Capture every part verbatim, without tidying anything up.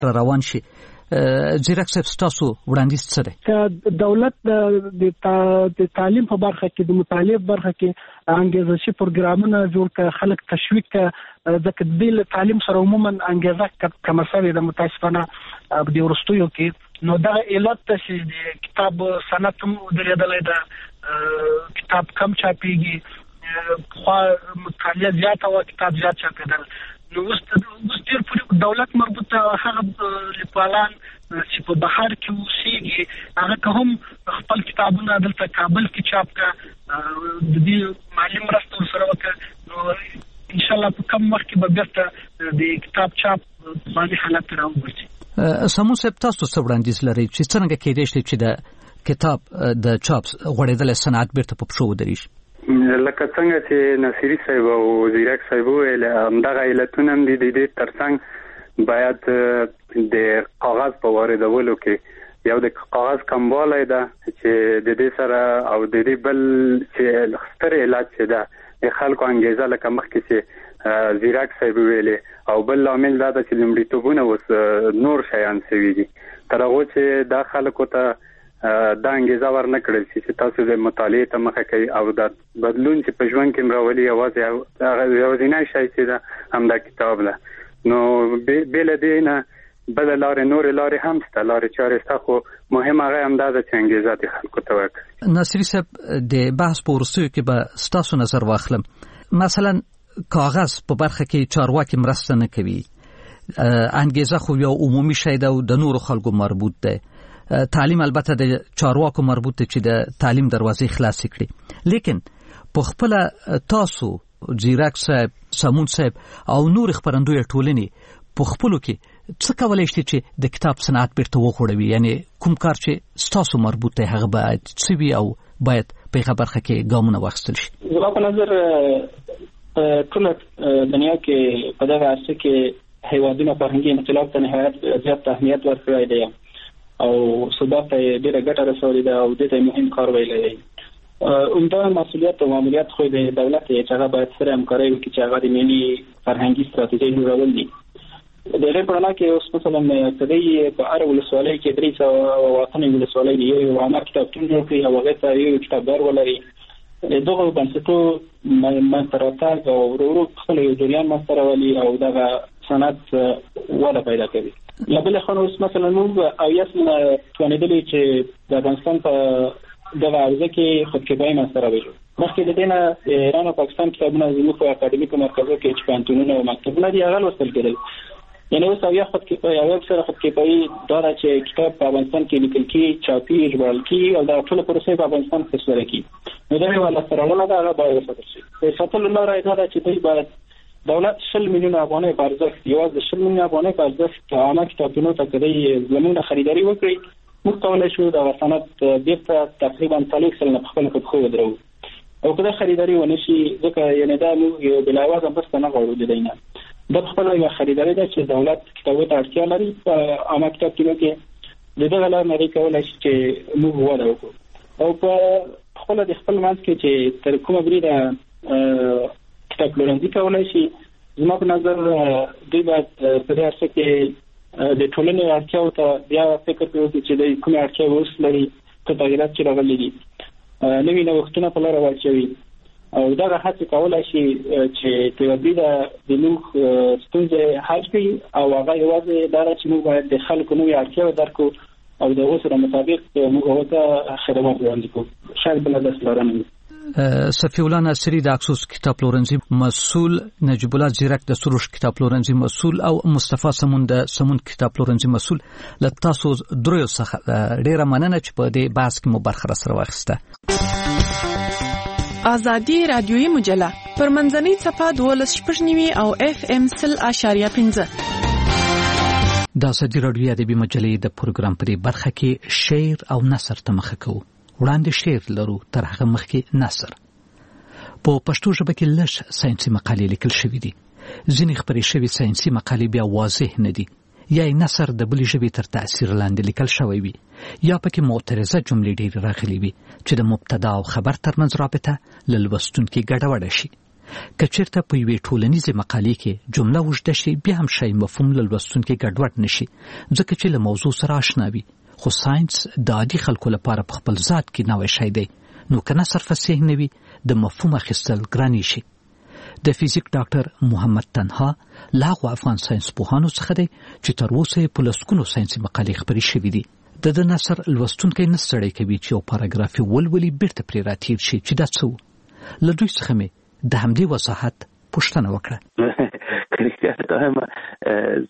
روان شي. ځیرک صاحب ستاسو وړاندیز څه دی؟ دولت د تعلیم په برخه کې د مطالعه برخه کې انګیزشي پروګرامونه جوړ کړي، خلک تشویق کړي، ځکه د تعلیم سره عموما انګیزه کم شوې ده متاسفانه د ورستیو کې. نو دا علت چې د کتاب صنعت هم درېدلې ده، کتاب کم چاپېږي، خو مطالعه زیاته او کتاب زیات چاپېدل. نو اوس ډېر پورې دولت مربوطه هغه لیکوالان چې په بهر کې اوسېږي هغه که هم خپل کتابونه دلته کابل کې چاپ کړه، د دې مالي مرسته ورسره وکړه، نو انشاءالله په کم وخت کې به بېرته د کتاب چاپ باندې حالت راوګرځي. سمون صاحب تاسو څه وړاندیز لرئ چې څنګه کېدای شي چې د کتاب د چاپ غوړېدلی صنعت بېرته په پښو ودرېږي؟ لکه څنګه چې نصیري صاحب او زیرک صاحب ویل، همدغه علتونه هم دي. د دې ترڅنګ باید د کاغذ په واردولو کې یو د کاغذ کموالی ده چې د دې سره او د دې بل چې ستر علت چې ده د خلکو انګیزه لکه مخکې چې زیرک صاحب ویلې، او بل لامل دا ده چې لومړیتوبونه اوس نور شیان شوي دي، تر هغو چې دا خلکو ته دا انګیزه ورنه کړل چې تاسو د مطالعې ته مخه کوي او دا بدلون چې په ژوند کې راولي یوازې هغه یوازینی شی چې ده همدا کتاب ده. نو بېله دې نه بله لارې نورې لارې هم شته، لارې چارې شته، خو مهم هغه همدا ده چې انګیزه د خلکو ته ورکړي. ناصري صاحب د بحث په وروستیو کې به ستاسو نظر واخلم. مثلا کاغذ په برخه کې چارواکي مرسته نه کوي، انګیزه خو یو عمومي شی ده او د نورو خلکو مربوط ده. تعلیم البته د چارواکو مربوط دی چې د تعلیم دروازې خلاصې کړي، لیکن په خپل تاسو زیرک صاحب، سمون صاحب او نور خبرندوی ټولنې په خپلو کې څه کولای شي چې د کتاب صنعت بیرته وغوړوي؟ یعنی کوم کار چې ستاسو مربوط دی هغه باید څه وي او باید په هغه برخه کې ګامونه واخیستل شي؟ زما په نظر ټول دنیا کې په دغه عرصه کې هیوادونه فرهنګي انقلاب ته نهایت زیات اهمیت ورکړی دی او ثبات ته ډېره ګټه رسولې ده او دې ته مهم کار ویلی دی. عمده مسؤلیت او ماموریت خو د دولت دی چې هغه باید سره همکاري وکړي چې هغه د ملي فرهنګي ستراتیژۍ جوړول دي. د هغې په رڼا کې اوس مثلا کدی په هره ولسوالۍ کې درې سوه اتنې ولسوالۍ دي، یو عامه کتابتون جوړ کړي او هغې ته یو کتابدار ولري. دغه بنسټو منځته راتګ او ورو ورو خپل یو جریان منځته راولي او دغه صنعت وده پیدا کوي. له بلې خوا اوس مثلا موږ اویا سلنه توانېدلي چې د افغانستان په دغه عرضه کې خودکفایي منځته راولو. مخکې د دې نه د ایران او پاکستان کتابونه زموږ په اکاډمیکو مرکزو کې چې پوهنتونونه او مکتبونه دي هغه لوستل کېدل. یعنې اوس اویا خودکفایي اویا اکثره خودکفایي دا ده چې کتاب په افغانستان کې لیکل کېږي، چاپي، ژباړل کېږي او دا ټوله پروسه په افغانستان کې ترسره کېږي. نو دا یوه لاسته راوړنه ده، هغه باید وساتل شي. د ساتلو لاره یې دا ده چې دوی باید دولت شل میلیون افغانۍ په ارزښت یوازې د شل میلیون افغانۍ په ارزښت عامه کتابتونو ته که دوی زموږ خریداري وکړي، موږ کولی شو دغه صنعت بېرته تقریبا څلور سلنه په خپله په پښو ودرو. او که دا خریداري ونه شي، ځکه یعنې دا موږ یو بلاوازه مرسته نه غواړو د دوی نه، دا په خپله یوه خریداري ده چې دولت کتابو ته اړتیا لري په عامه کتابتونو کې. د دغه لارې نه دوی کولی شي چې موږ وده وکړو او په خپله د خپل منځ کې چې تر کومه بریده کتاب پلورنځي کولی شي. زما په نظر دوی باید په دې عرصه کې د ټولنې اړتیاو ته بیا فکر وکړي چې دوی کومې اړتیاوې اوس لري، څه تغیرات چې راغلي دي، نوي نوښتونه په لاره واچوي او دغه هڅې کولی شي چې په یوه بریده د موږ ستونزې حل کړي او هغه یوازې دا ده چې موږ باید د خلکو نوې اړتیاوې درک کړو او د هغو سره مطابق موږ هغو ته خدمات وړاندې کړو. شاید بله داسې لاره نه وي. صفی الله ناصري د اکسوس کتاب پلورنځي مسؤل، نجیب الله زیرک د سروش کتاب پلورنځي مسؤل او مصطفی سمون د سمون کتاب پلورنځي مسؤل، له تاسو دریو څخه ډیره مننه چې په دې بحث کې مو برخه راسره واخیسته. آزادي رادیوي مجله پر منځنۍ صفحه دولس شپږ نیوي او اف ام سل اشاریه پنځه. د آزادي رادیوي ادبي مجلې د پروګرام په دې برخه کې شعر او نثر ته مخه کوو. وړاندې شعر لرو، تر هغه مخکې نثر. په پښتو ژبه کې لږ ساینسي مقالې لیکل شوي دي. ځینې خپرې شوي ساینسي مقالې بیا واضح نه دي، یا یې نثر د بلې ژبې تر تاثیر لاندې لیکل شوی وي، یا پکې معترضه جملې ډېرې راغلي وي چې د مبتدا او خبر ترمنځ رابطه له لوستونکي ګډوډه شي. کچیرته په یوې ټولنیزې مقالې کې جمله وژده شي بیا هم شی مفهوم له لوستونکي ګډوډ نشي ځکه چې له موضوع سره آشنا وي خو ساينس د عادي خلکو لپاره په خپل ذات کې نوې شی دی نو کنه صرف فصیح نه وي د مفهوم اخیستل ګرانی شي. د فزیک ډاکټر محمد تنها لاغو افغان ساينس پوهانو څخه دی چې تر اوسه په لسکونو ساينسي مقالې خبرې شوې دي. د د نثر لوستونکي نه ستړی کوي چې یو پاراګراف ولولي بیرته پرې راتیر شي چې دا څه له دوی څخه مې د همدې وضاحت پوښتنه وکړه. کله ته هم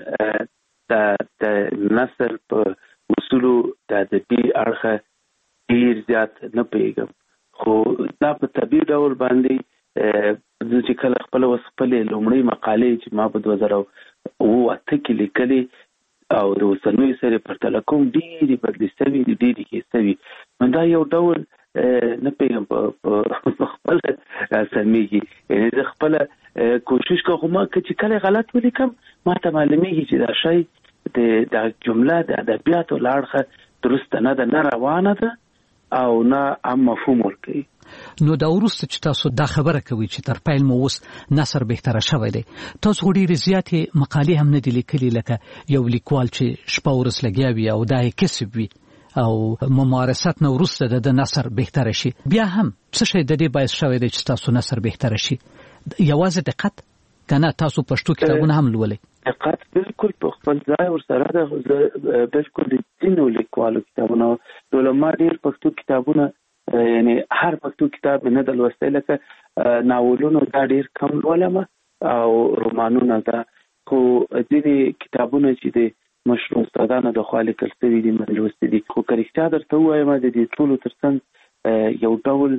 زه د نثر په اصولو د ادبي اړخه ډیر زیات نه پیږم خو دا په طبيعي ډول باندې چې کله خپل وسپلې لومړی مقالې چې ما په دوه زره اوه اته کې لیکلې او د اوسنوي سره پرتله کوم ډېرې بدلې شوې دي ډېرې کې شوي نو دا یو ډول نه پیږم په خپل سمېږي یعنې زه خپله کوشش کوم چې کله غلط ولیکم ما ته معلومیږي چې دا شی د جمله د ادبیاتو له اړخه درسته نه ده نه روانه ده او نه هم مفهوم ورکوي. نو دا وروسته چې تاسو دا خبره کوي چې تر پیل مو اوس نثر بهتره شوی دی تاسو ډېرې زیاتې مقالې هم نه دي لیکلي لکه یو لیکوال چې شپه ورځ لګیا وي او دا یې کسب وي او ممارست نه وروسته د نثر بهتره شي بیا هم څه شی د دې باعث شوی دی چې تاسو نثر بهتره شي یوازې دقت کنه تاسو پښتو کتابونه هم لولئ دقت بالکل په خپل ځای ورسره ده بالکل د ځینو لیکوالو کتابونه ولما ډېر پښتو کتابونه یعنی هر پښتو کتاب نه د لوستل لکه ناولونو دا ډېر کم لولم او رومانونه دا خو ځینې کتابونه چې د مشهور استادانو د خوا لیکل شوي دي مې لوستي دي خو که رښتیا درته ووایم د دې ټولو ترڅنګ یو ډول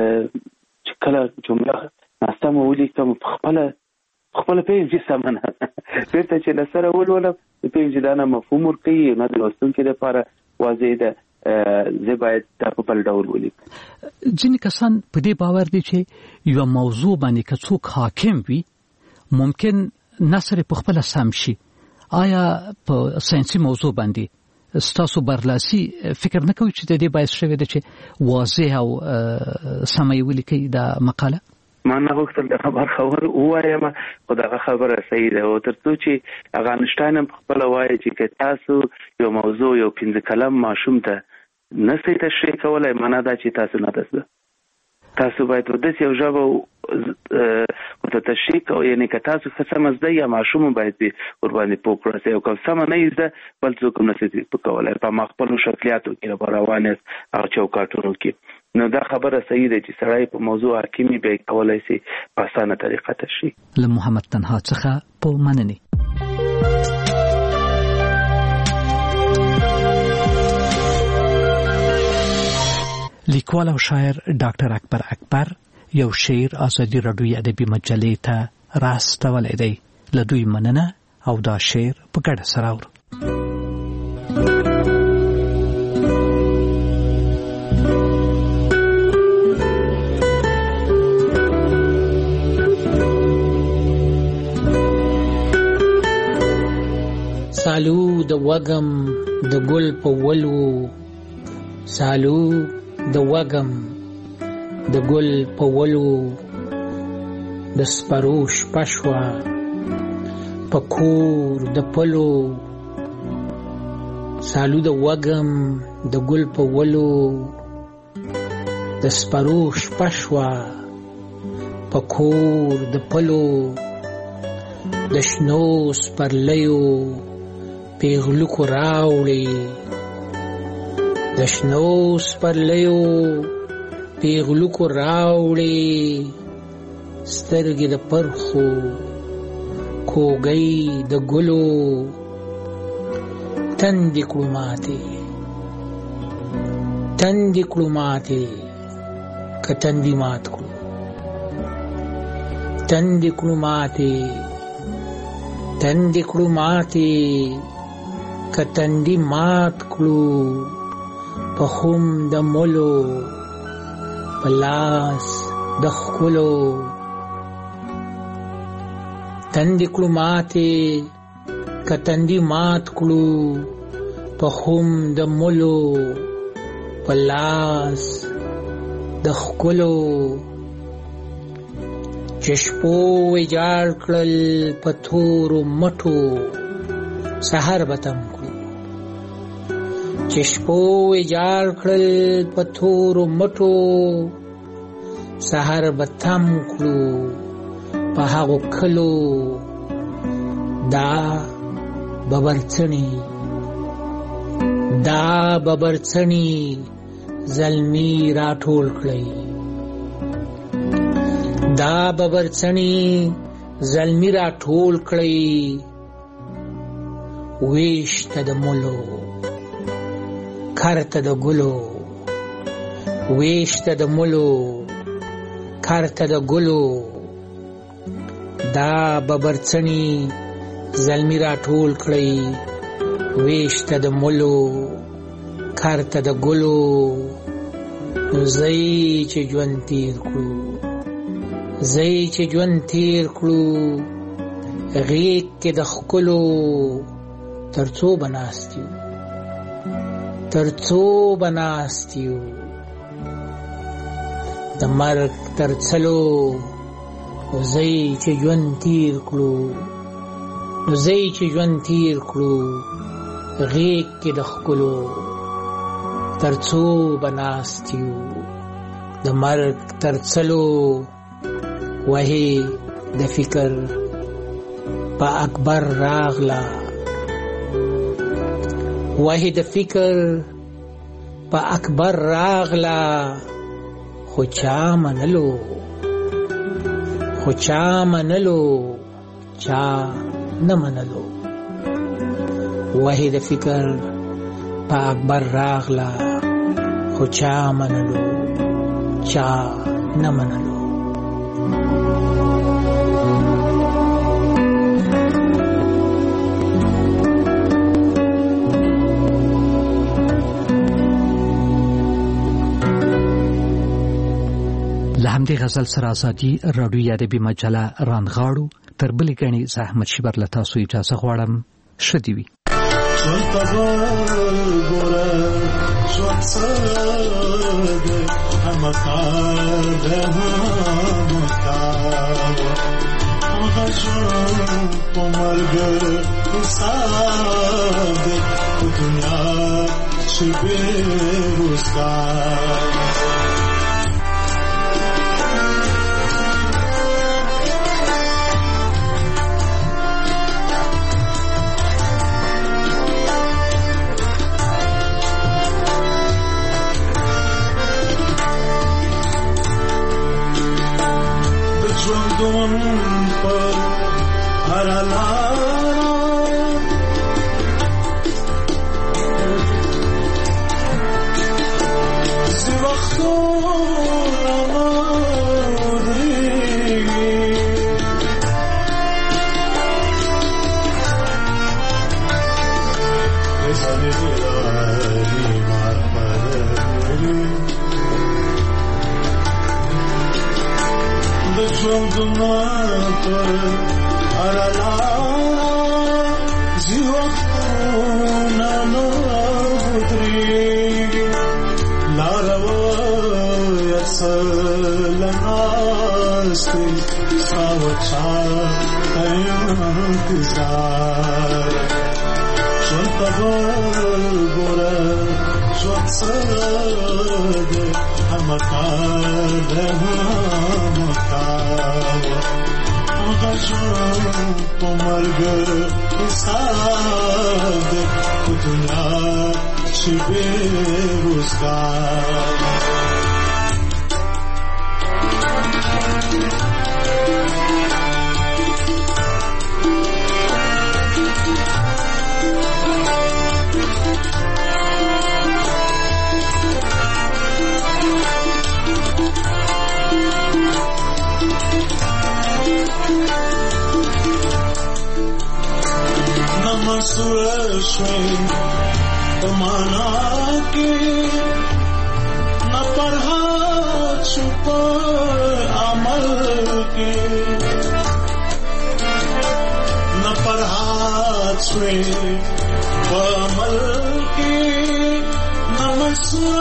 چې کله جمله ناسمه ولیکم په خپله خپل پیږي چې سمنه بیرته چې لسره ولولم د پیږي دا نه مفهوم ورکوي نه د لوستونکي لپاره واضح ده زه باید دا په بل ډول ولیکم. ځینې کسان په دې باور دي چې یو موضوع باندې که څوک حاکم وي ممکن نثر په خپل سم شي آیا په ساينسي موضوع باندې ستاسو برلاسي فکر نه کوي چې د دې باعث شوی دی چې واضح او سمه ولیکي دا مقاله ما نه غوښتل د خبر خبر وایم خو دا خبره صحیح ده او ترڅو چې هغه انشټاین په خپل وایي چې تاسو یو موضوع یو پنځه کلم ماشوم ته نه سي تشریح کولای معنا دا چې تاسو نه تاسو تاسو باید د دې یو ژبه او ته تشریح کوئ یعنی که تاسو څه مزده یا ماشوم باید ور باندې پوکړسي او کوم سم نه یزده بل څوک نه سي کولای په مخبل شکلیاتو کې روانه او چوکاټونو کې نو دا خبره صحیح ده چې سړی په موضوع حکیمي به کولای شي په اسانه طریقه تشریح. له محمد تنها څخه په مننه. لیکوال او شاعر ډاکټر اکبر اکبر یو شعر ازادي راډیو ادبي مجلې ته راستولې دی له دوی مننه او دا شعر په ګډه سره اورو. سالو د وګم د ګل په ولو سالو د وګم د ګل په ولو د سپروش پښوا پکور د پلو سالو د وګم د ګل په ولو د سپروش پښوا پکور د پلو د شنو سپرلیو پیغلو کو راوړي د شنو سپرلیو پیغلو کو راوړي سترګې د پرخو کوګي د ګلو تندې کړو ماتې تندې کړو ماتې که تندې مات کړو تندې کړو ماتې تندې کړو ماتې کتندی مات کلو پخوم د مولو پلاس د خلو تندی کلو ماته کتندی مات کلو پخوم د مولو پلاس د خلو چشپو ویجاړ کړل پتورو مټو سحر بتم کړو چشپو ویجاړ کړل پتورو مټو سحر بتم کړو په هغو کلو دا ببرڅنی دا ببرڅنی زلمی راټول کړی دا ببرڅنی زلمی راټول کړی ویشته د مولو کارته د ګلو ویشته د مولو کارته د ګلو دا ببرڅنی زلمی راټول کړی ویشته د مولو کارته د ګلو زئی چې ژوند تیر کړو زئی چې ژوند تیر کړو غیږ کې د ښکلو ترڅو بناستیو ترڅو بناستیو د مرګ تر څلو زئی چې ژوند تیر کړو زئی چې ژوند تیر کړو غیږ کې د ښکلو ترڅو بناستیو د مرګ تر څلو وهي د فکر په اکبر راغلا وهي د فکر په اکبر راغلا خو چا منلو خو چا منلو چا نه منلو وهي د فکر په اکبر راغلا خو چا منلو چا نه منلو لحمدی غزل سره ازادي رادیو ادبي مجله رانغاړو تر بلې غني زحمت شبر له تاسو اجازه غواړم شدي وي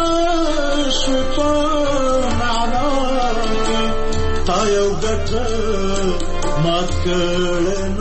تا یو ګټ کړه